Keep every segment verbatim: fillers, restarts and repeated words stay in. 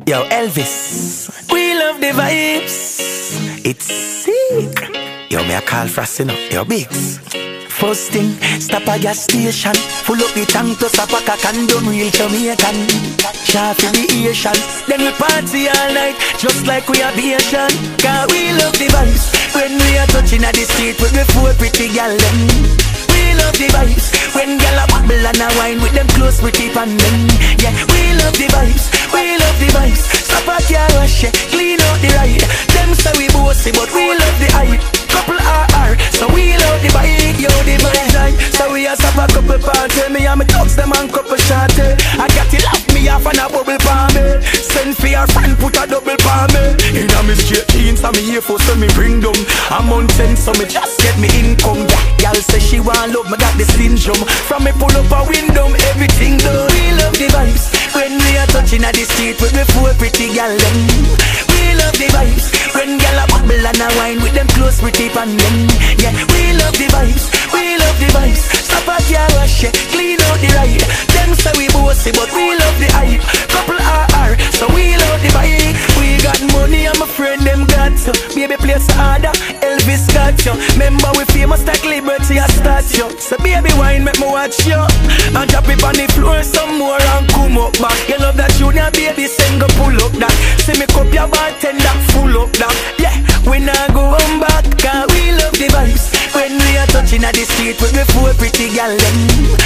Yo, Elvis, we love the vibes. It's sick. Yo, me a call Frosty now. Yo, Biggs. First thing, stop a gas station. Full up the tank to stop a condom, real Jamaican. Shot for the Asian. Then we party all night, just like we are Asian. Cause we love the vibes. When we are touching at the street with the four pretty gal them. We love the vibes. When gal a bubble and a wine with them close pretty pan them. Yeah, we love the vibes. We love the vibes. Stop a car wash, clean out the ride. Them say we bossy, but we love the hype. Couple R R, so we love the bike. Yo, the vibe, so we a stop a couple party. Me and me dogs them and couple shorty. I got it off me off and a bubble palm me. Send for your friend, put a double palm me. In a me straight jeans, so me here for so me bring them. I'm on ten, so me just get me income. Y'all say she want love, me got the syndrome. From me pull up a window, everything done. We love the vibes. When we are touching at the street with me four pretty gal them. We love the vibes. When gal a bubble and a wine with them close pretty pan them. Yeah, we love the vibes. We love the vibes. Stop a car wash, clean out the ride. Them say we bossy, but we love the hype. Couple R R, so we love the bike. We got money and my friend them got you. Baby place harder, Elvis got you. Remember we famous like Liberty a statue. So baby wine make me watch you. And drop it on the floor some more and come up back. You love that junior baby, sing go pull up that. See me cup your bartender, full up that. Yeah, we not go home back, cause we love the vibes. When we are touching at the street with me four pretty gal them.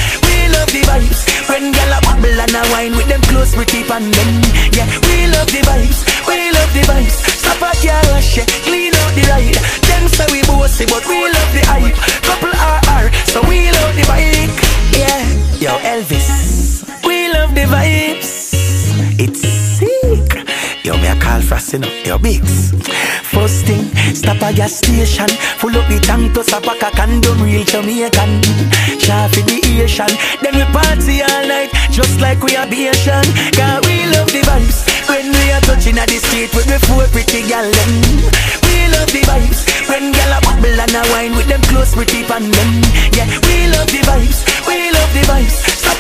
We love the vibes. When gal a bubble and a wine with them close pretty pan them. Yeah, we love the vibes. We love the vibes. Stop a car wash, clean out the ride. Them say we bossy, but we love the hype. Couple R R, so we love the bike. Yeah, yo Elvis, we love the vibes. It's sick. Yo, me a call Frosty now. Yo, Biggs. First thing, stop a gas station. Full up the tank to stop a condom, real Jamaican. Shot for the Asian. Then we party all night, just like we are Asian. Cause we love the vibes. When we are touching at the street with me four pretty gal them. We love the vibes. When gal a bubble and a wine with them close pretty pan them. Yeah, we love the vibes. We love the vibes. Stop